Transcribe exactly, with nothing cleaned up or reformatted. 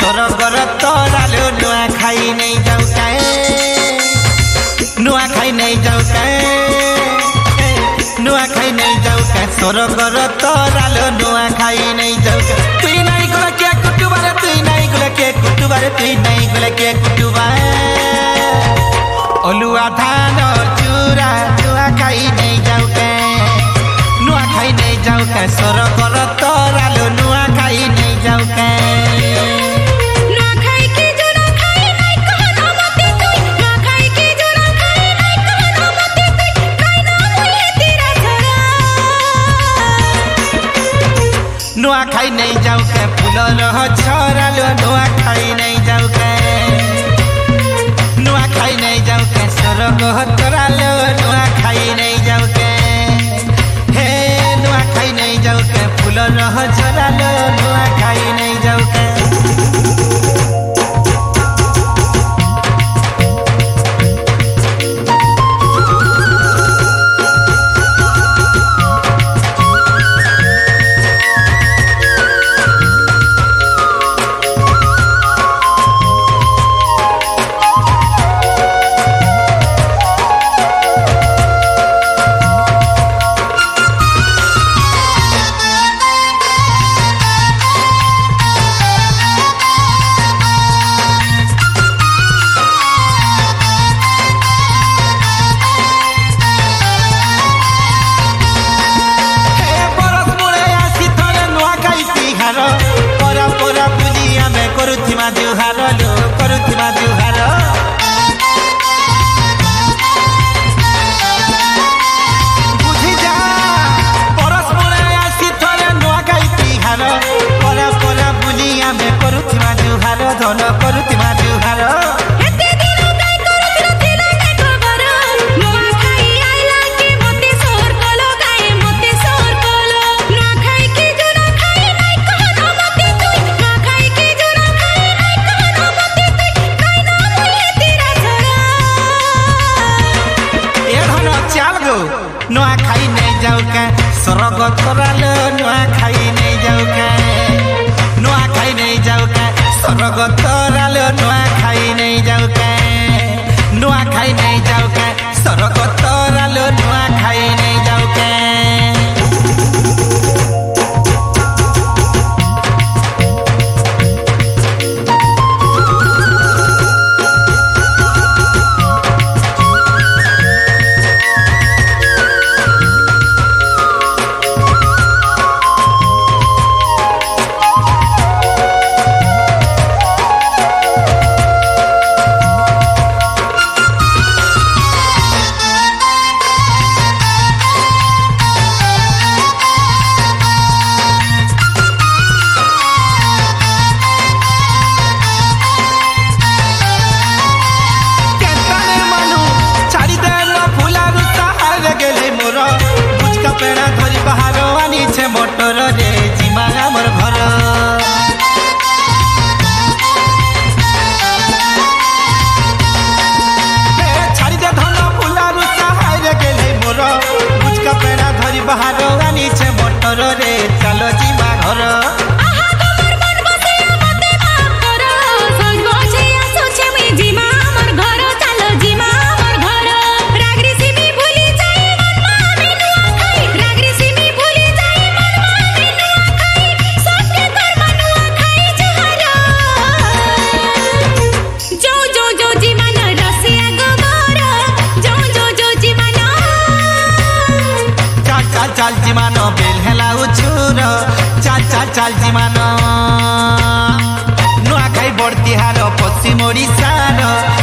सरगर तरालो नुआ खाई नहीं जाऊ काए नुआ खाई नहीं जाऊ काए नुआ खाई नहीं जाऊ काए सरगर तरालो नुआ खाई नहीं जाऊ काए तुई नहीं गुला के कुटुबारे तुई नहीं गुला के कुटुबारे तुई नहीं गुला के कुटुबारे अलुआ धान चूरा नुआ खाई नहीं जाऊ काए नुआ खाई नहीं जाऊ काए सरगर तरालो नुआ खाई नहीं जाऊ काए नुआ खाई नहीं जाऊ के फूल रह झरा लो नुआ खाई नहीं जाऊ के नुआ खाई नहीं जाऊ के सरग तोरा लो नुआ खाई नहीं जाऊ के हे नुआ खाई नहीं जाऊ के फूल रह झरा लो नुआ खाई नहीं जाऊ के करुथिमा जुहार लो करुथिमा जुहार बुझी जा परस मुळे आसी थरे नुआ खाई तिहार परा परा बुलिया में करुथिमा जुहार धन करुथिमा जुहार नुआ खाई नहीं जाऊ के सरग तोरालो नुआ खाई नहीं जाऊ के नुआ खाई नहीं जाऊ के सरग तोरालो नुआ खाई नहीं जाऊ के नुआ खाई नहीं जाऊ के सरग तोरालो नुआ खाई नहीं जाऊ के पेड़ा धरी बाहर आनी छे मोटर रे जिमा हमर घर छाड़ी दे धन फुला रुसा हाय गेले मोर बुझका पेड़ा धरी बाहर आनी छे मोटर रे चलो जिमा घर चाल जिमानो बेल हेला उछुर चाल चाल चाल जिमानो नुआ खाई बड़ती हार पश्चिम ओडिशार